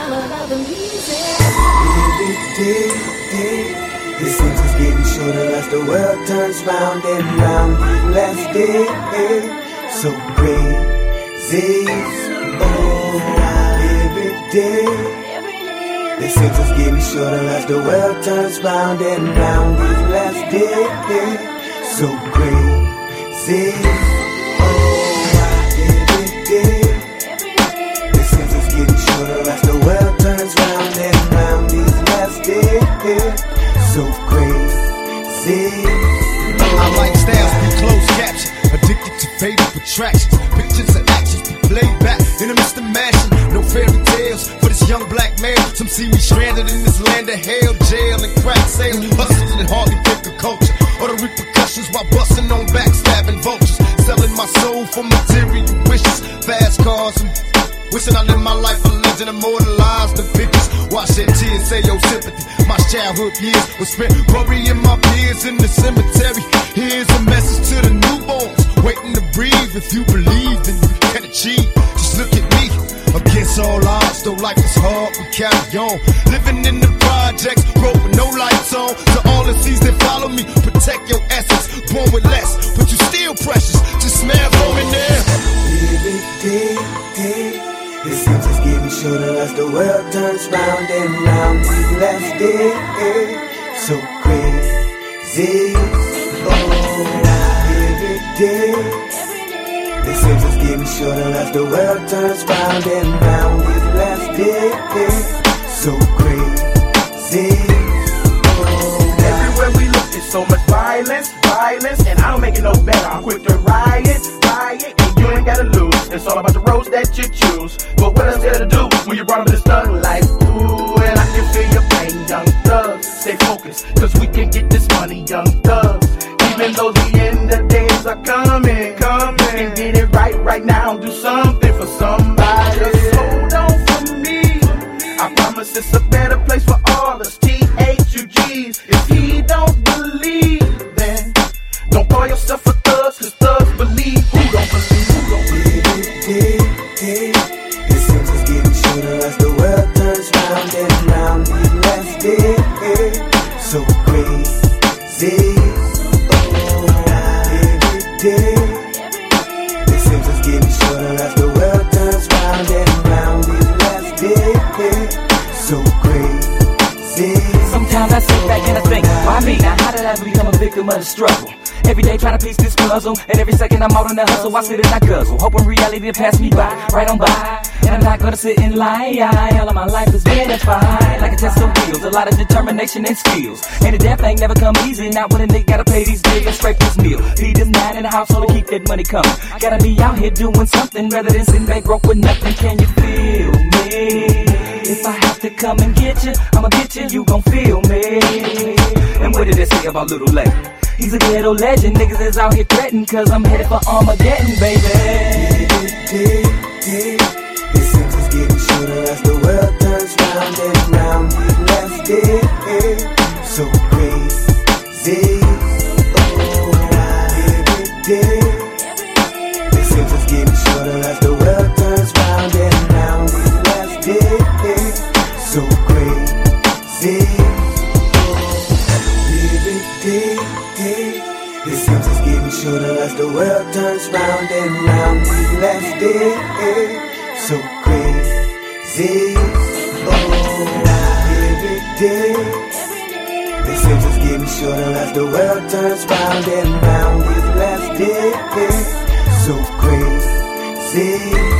another reason. The sentence getting shorter as the world turns round and round. These last days, so crazy. Oh, every day. The sentence getting shorter as the world turns round and round. These last days, so crazy. Oh, every day. The sentence getting shorter as the world turns round and round. These last days, so crazy. Our lifestyles be closed caption, addicted to fatal attractions. Pictures and actions be played back in the midst of mansion. No fairy tales for this young black man. Some see me stranded in this land of hell, jail and crack sales. Hustling and hardly think of culture or the repercussions while busting on backstabbing vultures. Selling my soul for material wishes, fast cars and wishing I lived my life a legend, immortalized the pictures. Watch that tears, say your sympathy. My childhood years was spent burying my peers in the cemetery. Here's a message to the newborns waiting to breathe. If you believe, then you can achieve. Just look at me. Against all odds, though life is hard, we carry on. Living in the projects, broke with no lights on. To all the seas that follow me, protect your essence. Born with less, but you still precious. Just smell from in there. Every day. The sentence getting shorter as the world turns round and round. These last days, so crazy. Oh, every day. The sentence getting shorter as the world turns round and round. These last days, so crazy. Oh, everywhere we look, there's so much violence, and I don't make it no better. I'm quick to riot, and you ain't gotta lose. It's all about the roads that you choose. But what else there to do when you're brought up in this thug life? Ooh, and I can feel your pain, young thugs. Stay focused, cause we can get this money, young thugs. Even though the end of days are coming, and get it right now, do something for somebody. Just hold on for me. I promise it's a better place for all us THUGs. If he don't believe, then don't call yourself a thug, cause thugs believe. Who don't believe? The sentence getting shorter as the world turns round and round. These last days, so crazy. The sentence getting shorter as the world turns round and round. These last days, so crazy. Sometimes I sit back and I think, why me? Now how did I become a victim of the struggle? Every day trying to piece this puzzle, and every second I'm out on the hustle. I sit and I guzzle, hoping reality to pass me by, right on by. And I'm not gonna sit and lie. All of my life is verified, like a test of wheels, a lot of determination and skills. And the damn thing never come easy. Not when a nigga gotta pay these bills and scrape this meal. Feed them 9 in the household to keep that money coming. Gotta be out here doing something rather than sitting back broke with nothing. Can you feel me? If I have to come and get you, I'ma get you, you gon' feel me. And what did they say about Little Lady? He's a ghetto legend, niggas is out here threatening, cause I'm headed for Armageddon, baby. The sentence getting shorter as the world turns round and round. These last days, so crazy. Oh, every day. The sentence getting shorter as the world turns round and round. These last days, so crazy. The sentence getting shorter as the world turns round and round. These last days, so crazy. Oh, every day. The sentence getting shorter as the world turns round and round. These last days, so crazy.